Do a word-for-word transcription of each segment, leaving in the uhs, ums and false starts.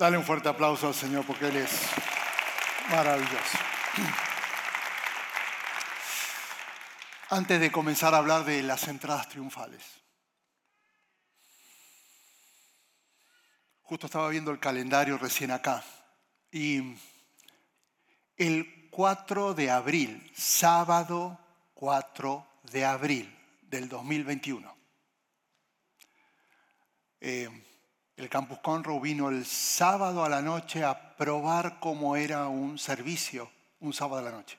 Dale un fuerte aplauso al Señor porque Él es maravilloso. Antes de comenzar a hablar de las entradas triunfales, justo estaba viendo el calendario recién acá y el cuatro de abril, sábado cuatro de abril del dos mil veintiuno, eh, el Campus Conroe vino el sábado a la noche a probar cómo era un servicio un sábado a la noche.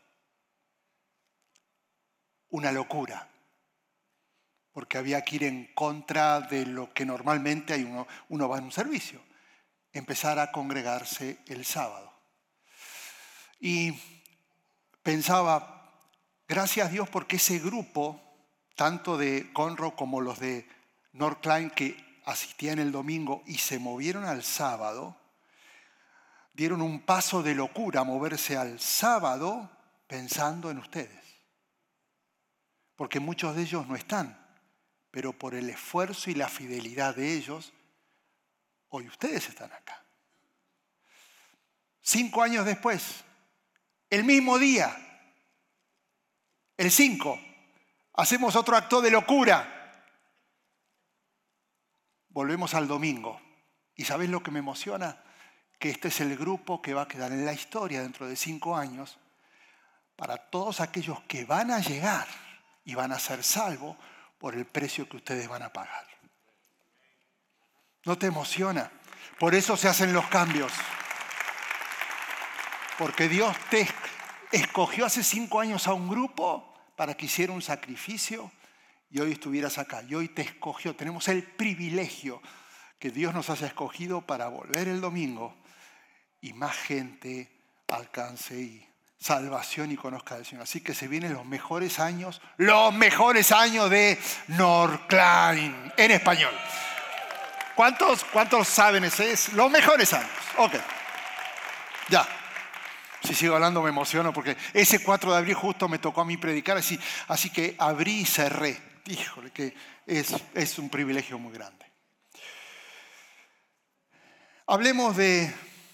Una locura, porque había que ir en contra de lo que normalmente hay uno, uno va en un servicio. Empezar a congregarse el sábado. Y pensaba, gracias a Dios porque ese grupo, tanto de Conroe como los de Northline que asistían el domingo y se movieron al sábado, dieron un paso de locura a moverse al sábado pensando en ustedes. Porque muchos de ellos no están, pero por el esfuerzo y la fidelidad de ellos, hoy ustedes están acá. Cinco años después, el mismo día, el cinco, hacemos otro acto de locura. Volvemos al domingo. ¿Y sabés lo que me emociona? Que este es el grupo que va a quedar en la historia dentro de cinco años para todos aquellos que van a llegar y van a ser salvos por el precio que ustedes van a pagar. ¿No te emociona? Por eso se hacen los cambios. Porque Dios te escogió hace cinco años a un grupo para que hiciera un sacrificio y hoy estuvieras acá. Y hoy te escogió. Tenemos el privilegio que Dios nos haya escogido para volver el domingo y más gente alcance y salvación y conozca al Señor. Así que se vienen los mejores años, los mejores años de Northline en español. ¿Cuántos, cuántos saben ese es? Los mejores años. Ok. Ya. Si sigo hablando me emociono porque ese cuatro de abril justo me tocó a mí predicar, así, así que abrí y cerré. Híjole, que es, es un privilegio muy grande. Hablemos de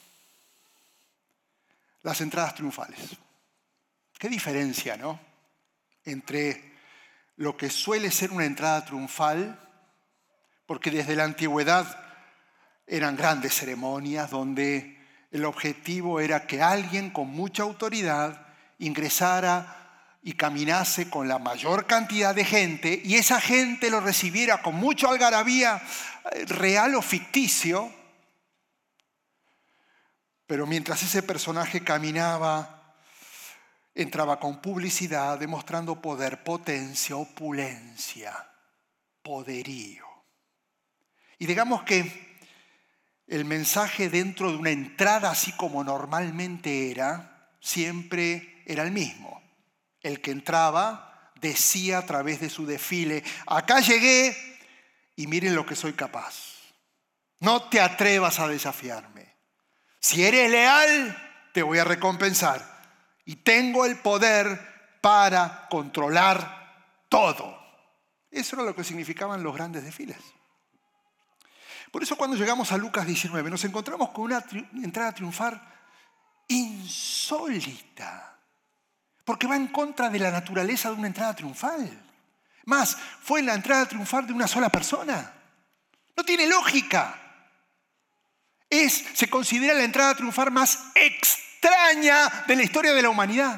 las entradas triunfales. ¿Qué diferencia, no? Entre lo que suele ser una entrada triunfal, porque desde la antigüedad eran grandes ceremonias donde el objetivo era que alguien con mucha autoridad ingresara y caminase con la mayor cantidad de gente y esa gente lo recibiera con mucha algarabía, real o ficticio. Pero mientras ese personaje caminaba, entraba con publicidad, demostrando poder, potencia, opulencia, poderío. Y digamos que el mensaje dentro de una entrada, así como normalmente era, siempre era el mismo. El que entraba decía a través de su desfile, acá llegué y miren lo que soy capaz. No te atrevas a desafiarme. Si eres leal, te voy a recompensar. Y tengo el poder para controlar todo. Eso era lo que significaban los grandes desfiles. Por eso cuando llegamos a Lucas diecinueve nos encontramos con una tri- entrada triunfal insólita. Porque va en contra de la naturaleza de una entrada triunfal. Más, fue la entrada triunfal de una sola persona. No tiene lógica. Es, se considera la entrada triunfal más extraña de la historia de la humanidad.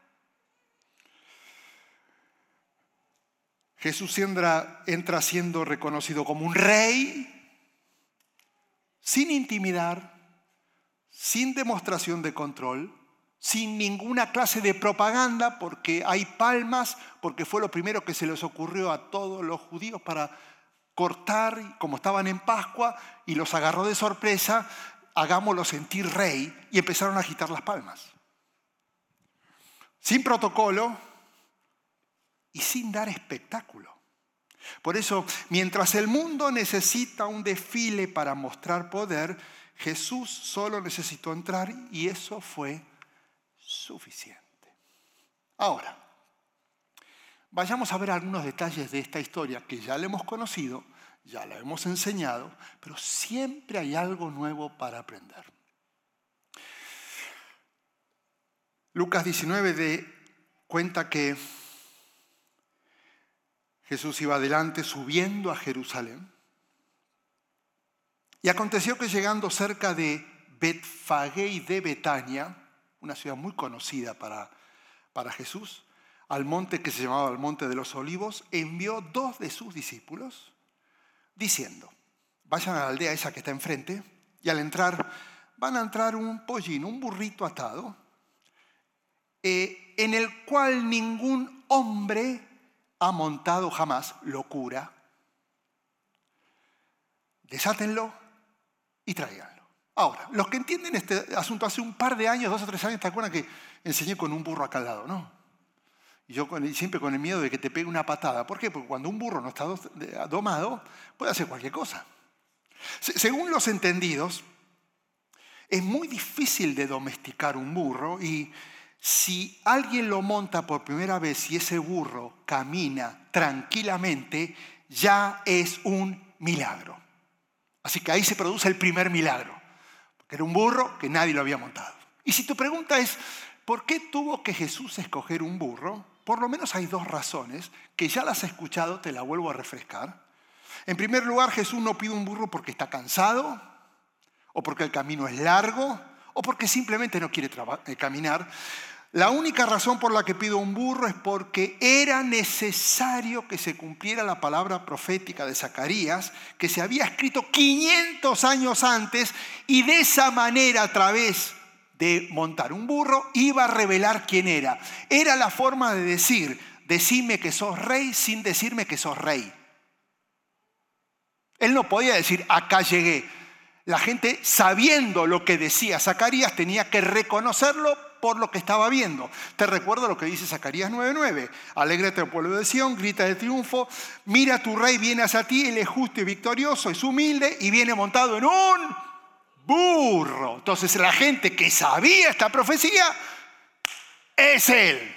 Jesús entra, entra siendo reconocido como un rey, sin intimidar, sin demostración de control, sin ninguna clase de propaganda, porque hay palmas, porque fue lo primero que se les ocurrió a todos los judíos para cortar, como estaban en Pascua, y los agarró de sorpresa, hagámoslo sentir rey, y empezaron a agitar las palmas. Sin protocolo y sin dar espectáculo. Por eso, mientras el mundo necesita un desfile para mostrar poder, Jesús solo necesitó entrar y eso fue suficiente. Ahora, vayamos a ver algunos detalles de esta historia que ya la hemos conocido ya la hemos enseñado, pero siempre hay algo nuevo para aprender. Lucas diecinueve de, cuenta que Jesús iba adelante subiendo a Jerusalén. Y aconteció que llegando cerca de Betfagé y de Betania, una ciudad muy conocida para, para Jesús, al monte que se llamaba el Monte de los Olivos, envió dos de sus discípulos diciendo: vayan a la aldea esa que está enfrente y al entrar van a entrar un pollino, un burrito atado, eh, en el cual ningún hombre ha montado jamás. Locura. Desátenlo y tráiganlo. Ahora, los que entienden este asunto, hace un par de años, dos o tres años, ¿te acuerdan que enseñé con un burro acá al lado, no? Y yo con, siempre con el miedo de que te pegue una patada. ¿Por qué? Porque cuando un burro no está domado, puede hacer cualquier cosa. Se, según los entendidos, es muy difícil de domesticar un burro, y si alguien lo monta por primera vez y ese burro camina tranquilamente, ya es un milagro. Así que ahí se produce el primer milagro, porque era un burro que nadie lo había montado. Y si tu pregunta es, ¿por qué tuvo que Jesús escoger un burro? Por lo menos hay dos razones, que ya las he escuchado, te las vuelvo a refrescar. En primer lugar, Jesús no pide un burro porque está cansado, o porque el camino es largo, o porque simplemente no quiere traba- eh, caminar. La única razón por la que pido un burro es porque era necesario que se cumpliera la palabra profética de Zacarías, que se había escrito quinientos años antes, y de esa manera, a través de montar un burro, iba a revelar quién era. Era la forma de decir: decime que sos rey sin decirme que sos rey. Él no podía decir: acá llegué. La gente, sabiendo lo que decía Zacarías, tenía que reconocerlo por lo que estaba viendo. Te recuerdo lo que dice Zacarías nueve nueve. Alégrate, pueblo de Sión, grita de triunfo. Mira, tu rey viene hacia ti, él es justo y victorioso, es humilde y viene montado en un burro. Entonces la gente que sabía esta profecía es él.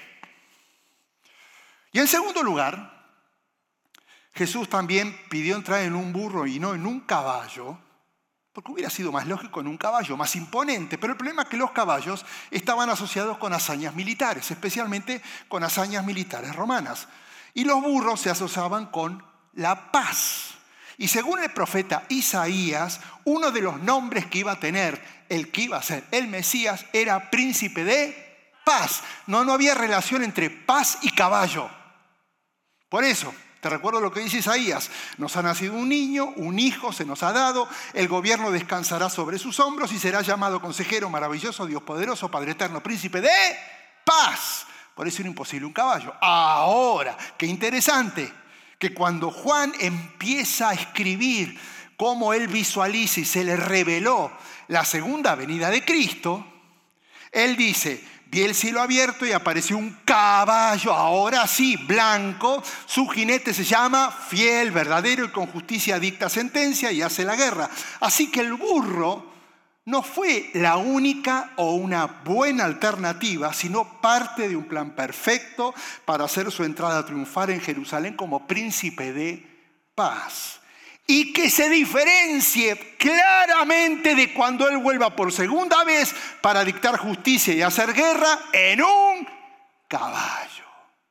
Y en segundo lugar, Jesús también pidió entrar en un burro y no en un caballo, porque hubiera sido más lógico en un caballo, más imponente. Pero el problema es que los caballos estaban asociados con hazañas militares, especialmente con hazañas militares romanas. Y los burros se asociaban con la paz. Y según el profeta Isaías, uno de los nombres que iba a tener el que iba a ser el Mesías era príncipe de paz. No, no había relación entre paz y caballo. Por eso, te recuerdo lo que dice Isaías: nos ha nacido un niño, un hijo se nos ha dado, el gobierno descansará sobre sus hombros y será llamado Consejero Maravilloso, Dios Poderoso, Padre Eterno, Príncipe de paz. Por eso era imposible un caballo. Ahora, qué interesante, que cuando Juan empieza a escribir cómo él visualiza y se le reveló la segunda venida de Cristo, él dice: vi el cielo abierto y apareció un caballo, ahora sí, blanco. Su jinete se llama Fiel, Verdadero, y con justicia dicta sentencia y hace la guerra. Así que el burro no fue la única o una buena alternativa, sino parte de un plan perfecto para hacer su entrada triunfal en Jerusalén como príncipe de paz. Y que se diferencie claramente de cuando él vuelva por segunda vez para dictar justicia y hacer guerra en un caballo.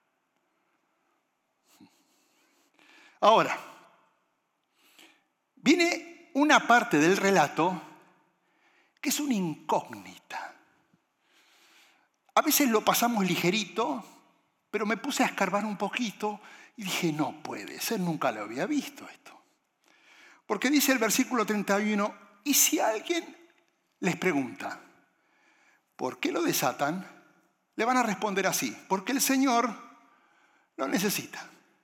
Ahora, viene una parte del relato que es una incógnita. A veces lo pasamos ligerito, pero me puse a escarbar un poquito y dije: no puede ser, nunca lo había visto esto. Porque dice el versículo treinta y uno: y si alguien les pregunta, ¿por qué lo desatan?, le van a responder así: porque el Señor lo necesita.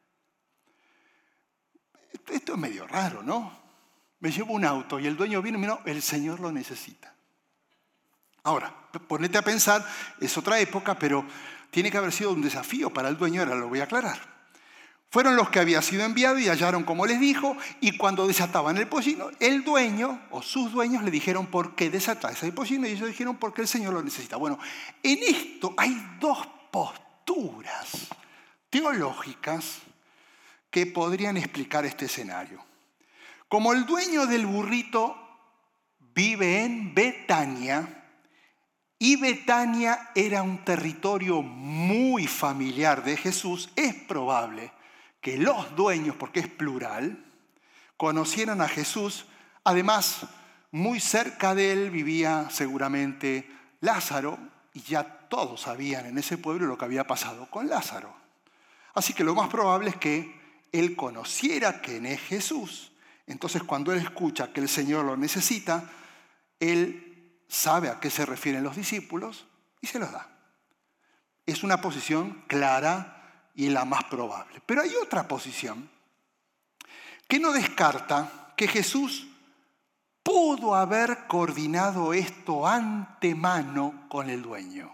Esto, esto es medio raro, ¿no? Me llevo un auto y el dueño viene y me dice: no, el Señor lo necesita. Ahora, ponete a pensar, es otra época, pero tiene que haber sido un desafío para el dueño, ahora lo voy a aclarar. Fueron los que había sido enviados y hallaron como les dijo, y cuando desataban el pollino, el dueño o sus dueños le dijeron: ¿por qué desatáis el pollino? Y ellos dijeron: porque el Señor lo necesita. Bueno, en esto hay dos posturas teológicas que podrían explicar este escenario. Como el dueño del burrito vive en Betania, y Betania era un territorio muy familiar de Jesús, es probable que los dueños, porque es plural, conocieran a Jesús. Además, muy cerca de él vivía seguramente Lázaro, y ya todos sabían en ese pueblo lo que había pasado con Lázaro. Así que lo más probable es que él conociera quién es Jesús. Entonces, cuando él escucha que el Señor lo necesita, él sabe a qué se refieren los discípulos y se los da. Es una posición clara y la más probable. Pero hay otra posición que no descarta que Jesús pudo haber coordinado esto antemano con el dueño.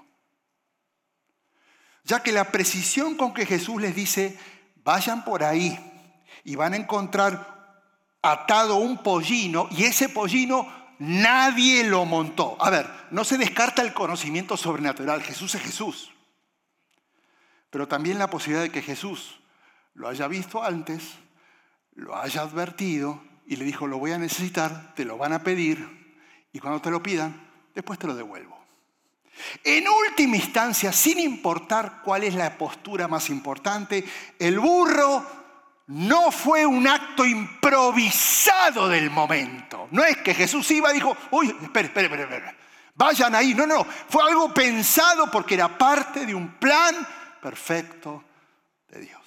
Ya que la precisión con que Jesús les dice, vayan por ahí y van a encontrar atado un pollino, y ese pollino nadie lo montó. A ver, no se descarta el conocimiento sobrenatural. Jesús es Jesús. Pero también la posibilidad de que Jesús lo haya visto antes, lo haya advertido y le dijo, lo voy a necesitar, te lo van a pedir, y cuando te lo pidan, después te lo devuelvo. En última instancia, sin importar cuál es la postura más importante, el burro no fue un acto improvisado del momento. No es que Jesús iba y dijo, uy, espere, espere, espere, espere, vayan ahí. No, no, fue algo pensado porque era parte de un plan perfecto de Dios.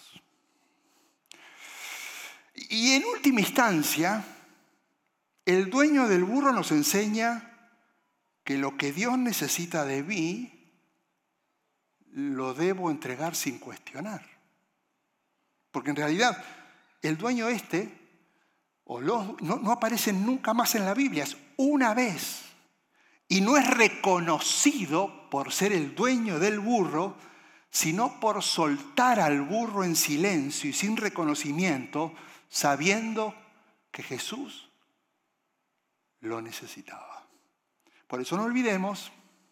Y en última instancia, el dueño del burro nos enseña que lo que Dios necesita de mí, lo debo entregar sin cuestionar. Porque en realidad, el dueño este, o los, no, no aparecen nunca más en la Biblia, es una vez. Y no es reconocido por ser el dueño del burro, sino por soltar al burro en silencio y sin reconocimiento, sabiendo que Jesús lo necesitaba. Por eso no olvidemos,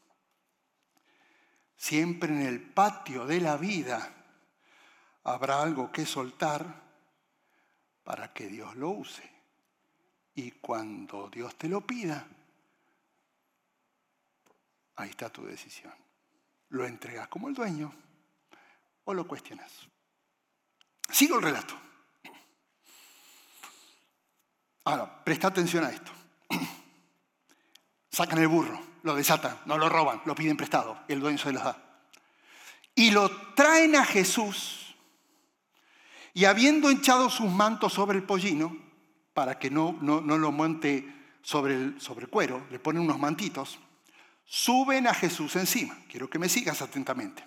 siempre en el patio de la vida habrá algo que soltar para que Dios lo use. Y cuando Dios te lo pida, ahí está tu decisión. ¿Lo entregas como el dueño o lo cuestionas? Sigo el relato. Ahora, presta atención a esto. Sacan el burro, lo desatan, no lo roban, lo piden prestado, el dueño se los da. Y lo traen a Jesús, y habiendo echado sus mantos sobre el pollino, para que no, no, no lo monte sobre el, sobre el cuero, le ponen unos mantitos, suben a Jesús encima. Quiero que me sigas atentamente.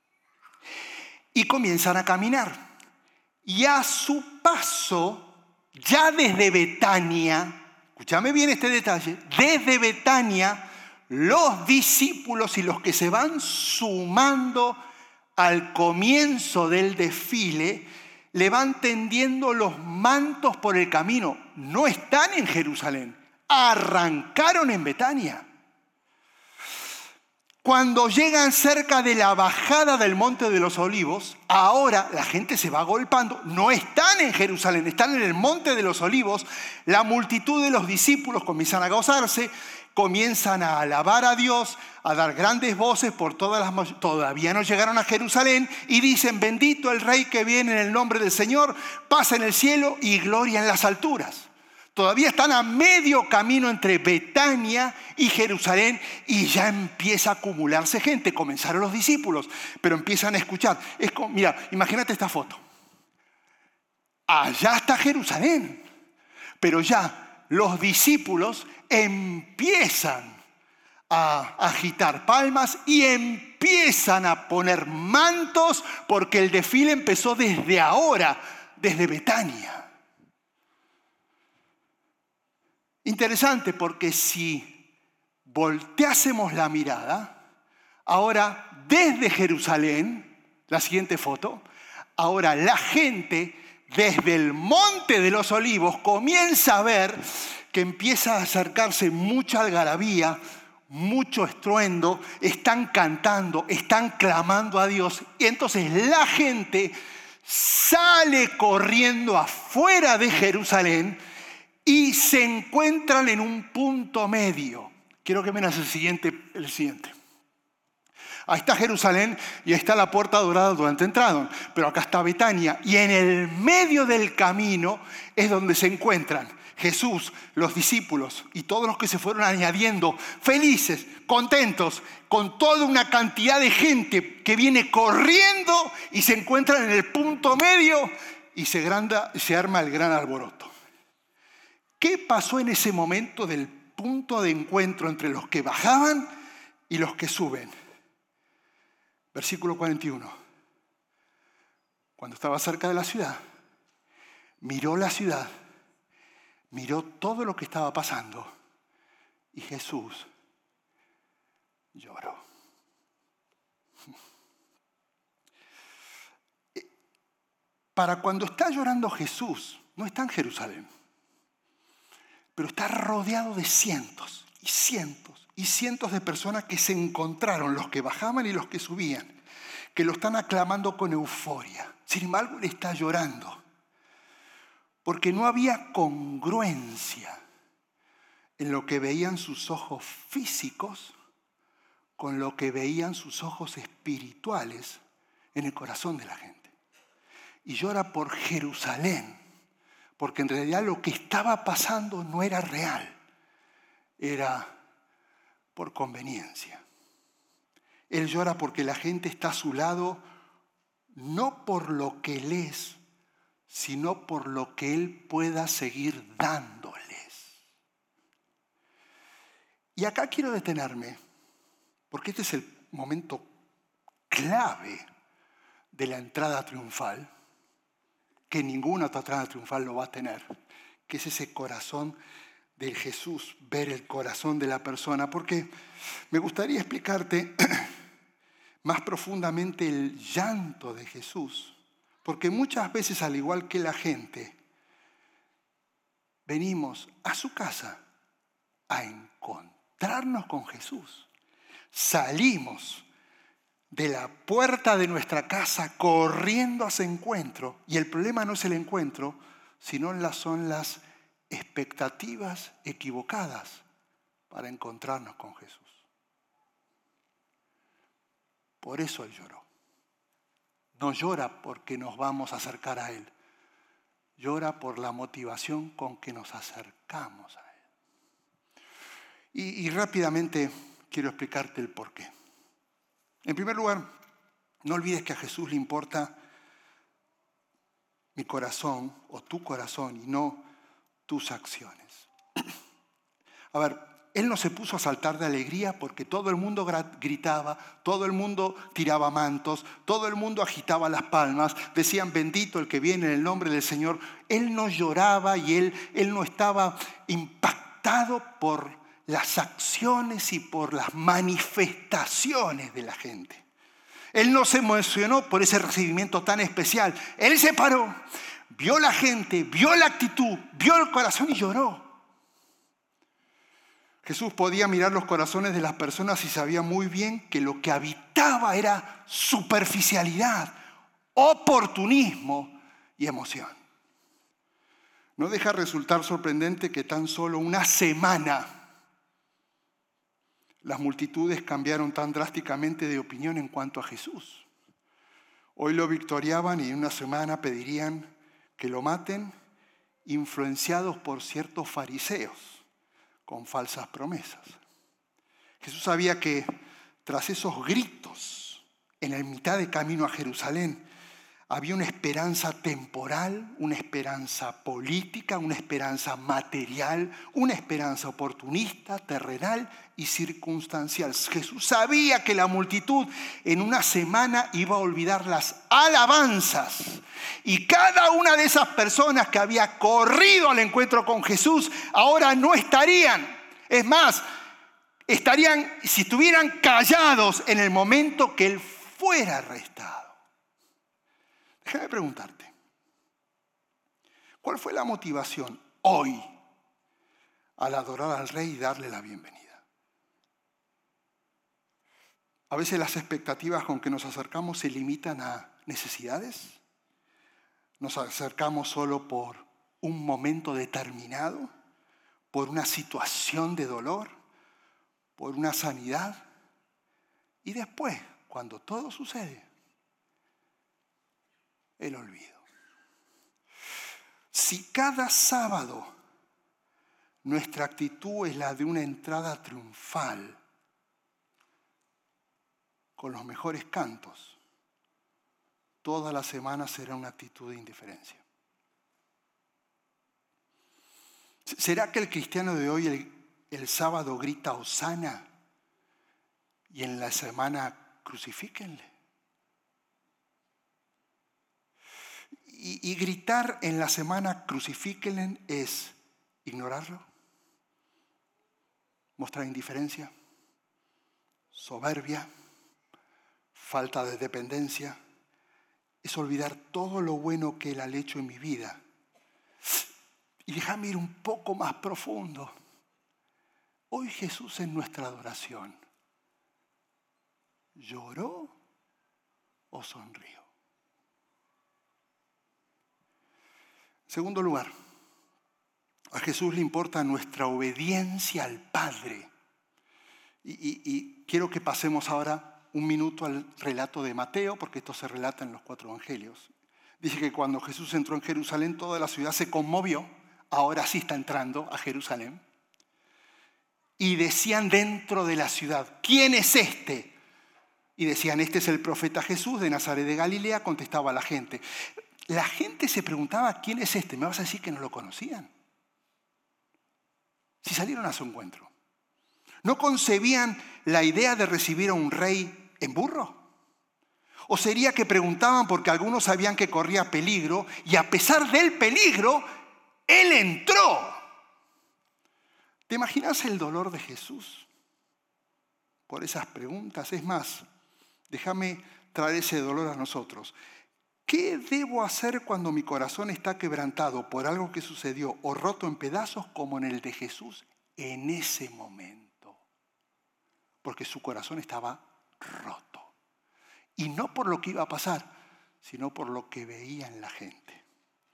Y comienzan a caminar. Y a su paso, ya desde Betania, escúchame bien este detalle, desde Betania, los discípulos y los que se van sumando al comienzo del desfile, le van tendiendo los mantos por el camino. No están en Jerusalén, arrancaron en Betania. Cuando llegan cerca de la bajada del Monte de los Olivos, ahora la gente se va agolpando. No están en Jerusalén, están en el Monte de los Olivos. La multitud de los discípulos comienzan a gozarse, comienzan a alabar a Dios, a dar grandes voces por todas las... Todavía no llegaron a Jerusalén y dicen, bendito el Rey que viene en el nombre del Señor, paz en el cielo y gloria en las alturas. Todavía están a medio camino entre Betania y Jerusalén y ya empieza a acumularse gente. Comenzaron los discípulos, pero empiezan a escuchar. Es como, mira, imagínate esta foto. Allá está Jerusalén, pero ya los discípulos empiezan a agitar palmas y empiezan a poner mantos porque el desfile empezó desde ahora, desde Betania. Interesante, porque si volteásemos la mirada, ahora desde Jerusalén, la siguiente foto, ahora la gente desde el Monte de los Olivos comienza a ver que empieza a acercarse mucha algarabía, mucho estruendo, están cantando, están clamando a Dios, y entonces la gente sale corriendo afuera de Jerusalén y se encuentran en un punto medio. Quiero que veas el siguiente, el siguiente. Ahí está Jerusalén y ahí está la puerta dorada donde entraron. Pero acá está Betania. Y en el medio del camino es donde se encuentran Jesús, los discípulos y todos los que se fueron añadiendo, felices, contentos, con toda una cantidad de gente que viene corriendo y se encuentran en el punto medio y se, granda, se arma el gran alboroto. ¿Qué pasó en ese momento del punto de encuentro entre los que bajaban y los que suben? Versículo cuarenta y uno. Cuando estaba cerca de la ciudad, miró la ciudad, miró todo lo que estaba pasando y Jesús lloró. Para cuando está llorando Jesús, no está en Jerusalén, pero está rodeado de cientos y cientos y cientos de personas que se encontraron, los que bajaban y los que subían, que lo están aclamando con euforia. Sin embargo, él está llorando, porque no había congruencia en lo que veían sus ojos físicos con lo que veían sus ojos espirituales en el corazón de la gente. Y llora por Jerusalén, porque en realidad lo que estaba pasando no era real, era por conveniencia. Él llora porque la gente está a su lado, no por lo que él es, sino por lo que él pueda seguir dándoles. Y acá quiero detenerme, porque este es el momento clave de la entrada triunfal, que ninguna otra entrada triunfal lo va a tener, que es ese corazón de Jesús, ver el corazón de la persona, porque me gustaría explicarte más profundamente el llanto de Jesús, porque muchas veces, al igual que la gente, venimos a su casa a encontrarnos con Jesús. Salimos de la puerta de nuestra casa corriendo a ese encuentro, y el problema no es el encuentro, sino las, son las expectativas equivocadas para encontrarnos con Jesús. Por eso él lloró. No llora porque nos vamos a acercar a él. Llora por la motivación con que nos acercamos a él. Y, y rápidamente quiero explicarte el porqué. En primer lugar, no olvides que a Jesús le importa mi corazón o tu corazón y no tus acciones. A ver, él no se puso a saltar de alegría porque todo el mundo gritaba, todo el mundo tiraba mantos, todo el mundo agitaba las palmas, decían bendito el que viene en el nombre del Señor. Él no lloraba y él, él no estaba impactado por las acciones y por las manifestaciones de la gente. Él no se emocionó por ese recibimiento tan especial. Él se paró, vio la gente, vio la actitud, vio el corazón y lloró. Jesús podía mirar los corazones de las personas y sabía muy bien que lo que habitaba era superficialidad, oportunismo y emoción. No deja resultar sorprendente que tan solo una semana las multitudes cambiaron tan drásticamente de opinión en cuanto a Jesús. Hoy lo victoriaban y en una semana pedirían que lo maten, influenciados por ciertos fariseos con falsas promesas. Jesús sabía que tras esos gritos en el mitad de camino a Jerusalén había una esperanza temporal, una esperanza política, una esperanza material, una esperanza oportunista, terrenal y circunstancial. Jesús sabía que la multitud en una semana iba a olvidar las alabanzas. Y cada una de esas personas que había corrido al encuentro con Jesús ahora no estarían. Es más, estarían, si estuvieran callados en el momento que él fuera arrestado. Déjame preguntarte, ¿cuál fue la motivación hoy al adorar al Rey y darle la bienvenida? A veces las expectativas con que nos acercamos se limitan a necesidades. Nos acercamos solo por un momento determinado, por una situación de dolor, por una sanidad. Y después, cuando todo sucede, el olvido. Si cada sábado nuestra actitud es la de una entrada triunfal, con los mejores cantos, toda la semana será una actitud de indiferencia. ¿Será que el cristiano de hoy el, el sábado grita Hosana y en la semana crucifíquenle? Y, y gritar en la semana crucifíquenle es ignorarlo, mostrar indiferencia, soberbia, falta de dependencia, es olvidar todo lo bueno que Él ha hecho en mi vida. Y déjame ir un poco más profundo. Hoy Jesús en nuestra adoración, ¿lloró o sonrió? En segundo lugar, a Jesús le importa nuestra obediencia al Padre. Y, y, y quiero que pasemos ahora un minuto al relato de Mateo, porque esto se relata en los cuatro evangelios. Dice que cuando Jesús entró en Jerusalén, toda la ciudad se conmovió. Ahora sí está entrando a Jerusalén. Y decían dentro de la ciudad, ¿quién es este? Y decían, este es el profeta Jesús de Nazaret de Galilea, contestaba la gente. La gente se preguntaba, ¿quién es este? ¿Me vas a decir que no lo conocían? Si salieron a su encuentro. ¿No concebían la idea de recibir a un rey en burro? ¿O sería que preguntaban porque algunos sabían que corría peligro y a pesar del peligro, Él entró? ¿Te imaginas el dolor de Jesús por esas preguntas? Es más, déjame traer ese dolor a nosotros. ¿Qué debo hacer cuando mi corazón está quebrantado por algo que sucedió o roto en pedazos como en el de Jesús en ese momento? Porque su corazón estaba roto. Y no por lo que iba a pasar, sino por lo que veía en la gente.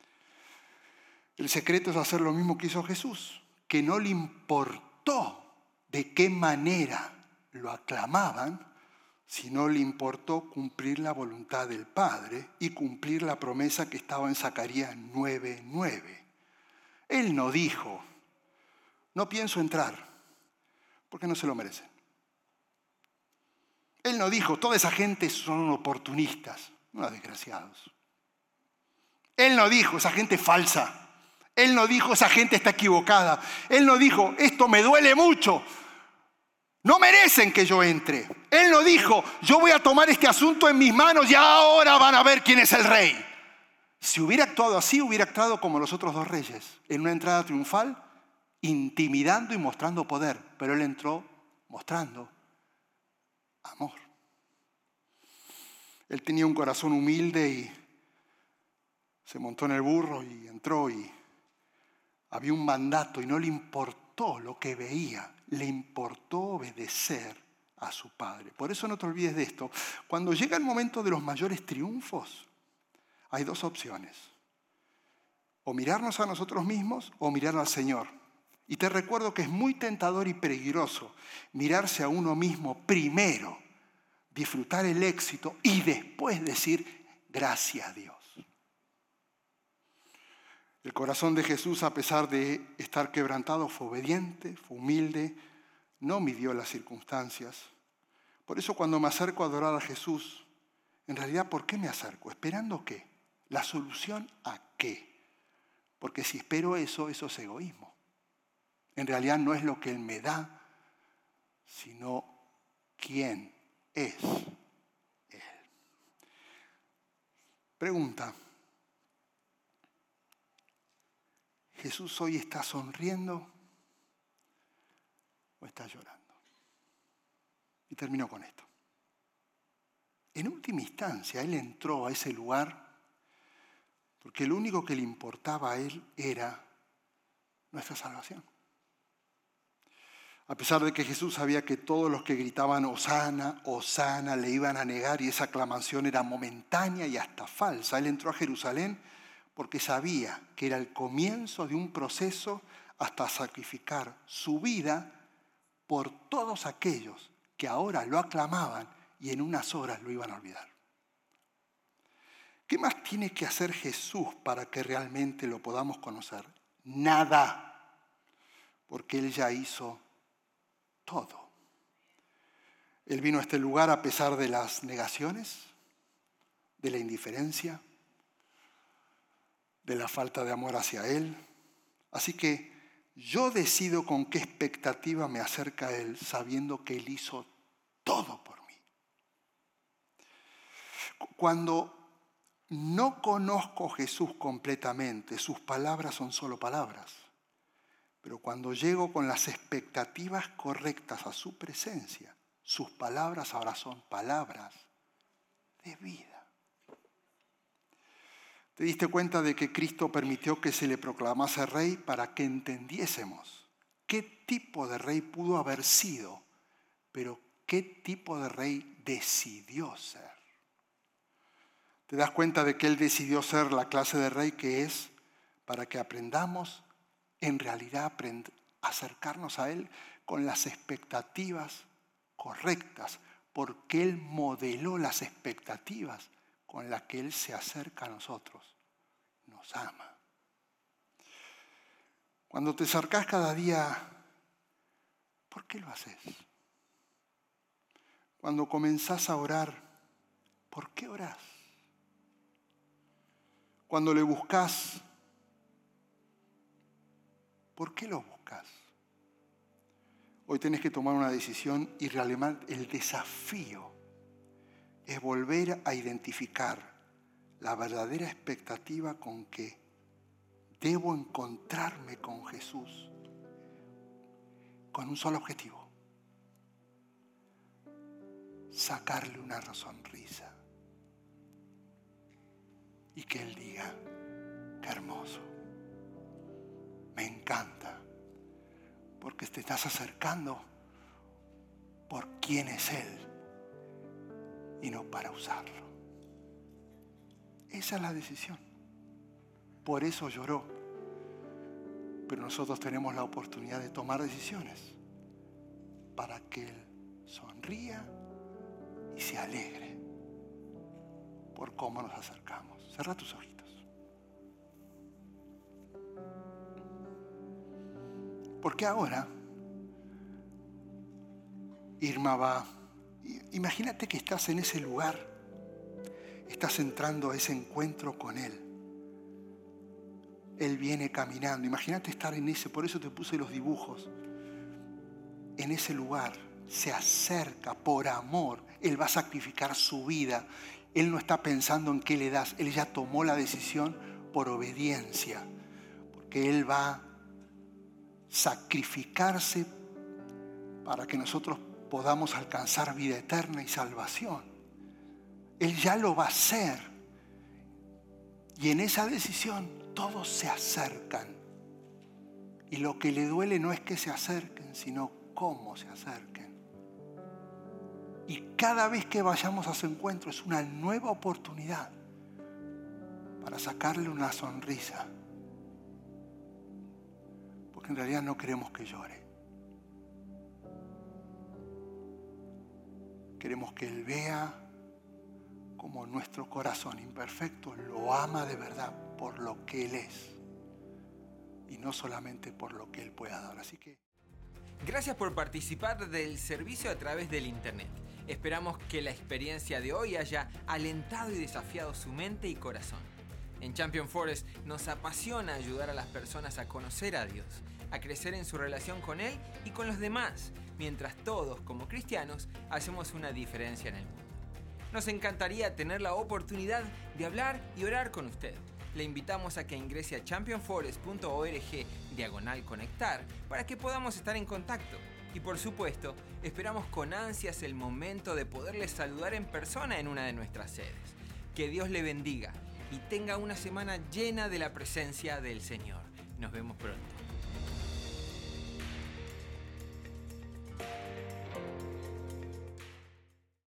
El secreto es hacer lo mismo que hizo Jesús, que no le importó de qué manera lo aclamaban, sino le importó cumplir la voluntad del Padre y cumplir la promesa que estaba en Zacarías nueve nueve. Él no dijo, no pienso entrar, porque no se lo merecen. Él no dijo, toda esa gente son oportunistas, unos desgraciados. Él no dijo, esa gente es falsa. Él no dijo, esa gente está equivocada. Él no dijo, esto me duele mucho. No merecen que yo entre. Él no dijo, yo voy a tomar este asunto en mis manos y ahora van a ver quién es el rey. Si hubiera actuado así, hubiera actuado como los otros dos reyes, en una entrada triunfal, intimidando y mostrando poder. Pero él entró mostrando amor. Él tenía un corazón humilde y se montó en el burro y entró y había un mandato y no le importó lo que veía, le importó obedecer a su Padre. Por eso no te olvides de esto. Cuando llega el momento de los mayores triunfos, hay dos opciones. O mirarnos a nosotros mismos o mirar al Señor. Y te recuerdo que es muy tentador y peligroso mirarse a uno mismo primero, disfrutar el éxito y después decir gracias a Dios. El corazón de Jesús, a pesar de estar quebrantado, fue obediente, fue humilde, no midió las circunstancias. Por eso cuando me acerco a adorar a Jesús, en realidad, ¿por qué me acerco? ¿Esperando qué? ¿La solución a qué? Porque si espero eso, eso es egoísmo. En realidad no es lo que Él me da, sino quién es Él. Pregunta. ¿Jesús hoy está sonriendo o está llorando? Y termino con esto. En última instancia, Él entró a ese lugar porque lo único que le importaba a Él era nuestra salvación. A pesar de que Jesús sabía que todos los que gritaban Hosana, Hosana, le iban a negar y esa aclamación era momentánea y hasta falsa, Él entró a Jerusalén porque sabía que era el comienzo de un proceso hasta sacrificar su vida por todos aquellos que ahora lo aclamaban y en unas horas lo iban a olvidar. ¿Qué más tiene que hacer Jesús para que realmente lo podamos conocer? Nada, porque Él ya hizo todo. Él vino a este lugar a pesar de las negaciones, de la indiferencia, de la falta de amor hacia Él. Así que yo decido con qué expectativa me acerca a Él, sabiendo que Él hizo todo por mí. Cuando no conozco a Jesús completamente, sus palabras son solo palabras. Pero cuando llego con las expectativas correctas a su presencia, sus palabras ahora son palabras de vida. ¿Te diste cuenta de que Cristo permitió que se le proclamase rey para que entendiésemos qué tipo de rey pudo haber sido, pero qué tipo de rey decidió ser? ¿Te das cuenta de que Él decidió ser la clase de rey que es para que aprendamos en realidad a acercarnos a Él con las expectativas correctas? Porque Él modeló las expectativas con las que Él se acerca a nosotros. Nos ama. Cuando te acercas cada día, ¿por qué lo haces? Cuando comenzás a orar, ¿por qué orás? Cuando le buscas, ¿por qué lo buscas? Hoy tenés que tomar una decisión y realmente el desafío es volver a identificar la verdadera expectativa con que debo encontrarme con Jesús con un solo objetivo: sacarle una sonrisa y que Él diga: qué hermoso, me encanta, porque te estás acercando por quién es Él y no para usarlo. Esa es la decisión. Por eso lloró. Pero nosotros tenemos la oportunidad de tomar decisiones para que Él sonría y se alegre por cómo nos acercamos. Cerra tus ojitos. Porque ahora Irma va. Imagínate que estás en ese lugar. Estás entrando a ese encuentro con Él. Él viene caminando. Imagínate estar en ese, por eso te puse los dibujos. En ese lugar se acerca por amor. Él va a sacrificar su vida. Él no está pensando en qué le das. Él ya tomó la decisión por obediencia. Porque Él va a sacrificarse para que nosotros podamos alcanzar vida eterna y salvación. Él ya lo va a hacer. Y en esa decisión todos se acercan. Y lo que le duele no es que se acerquen, sino cómo se acerquen. Y cada vez que vayamos a su encuentro es una nueva oportunidad para sacarle una sonrisa. Porque en realidad no queremos que llore. Queremos que Él vea como nuestro corazón imperfecto lo ama de verdad por lo que Él es y no solamente por lo que Él pueda dar. Así que gracias por participar del servicio a través del internet. Esperamos que la experiencia de hoy haya alentado y desafiado su mente y corazón. En Champion Forest nos apasiona ayudar a las personas a conocer a Dios, a crecer en su relación con Él y con los demás, mientras todos como cristianos hacemos una diferencia en el mundo. Nos encantaría tener la oportunidad de hablar y orar con usted. Le invitamos a que ingrese a champion forest punto org diagonal conectar para que podamos estar en contacto. Y por supuesto, esperamos con ansias el momento de poderle saludar en persona en una de nuestras sedes. Que Dios le bendiga y tenga una semana llena de la presencia del Señor. Nos vemos pronto.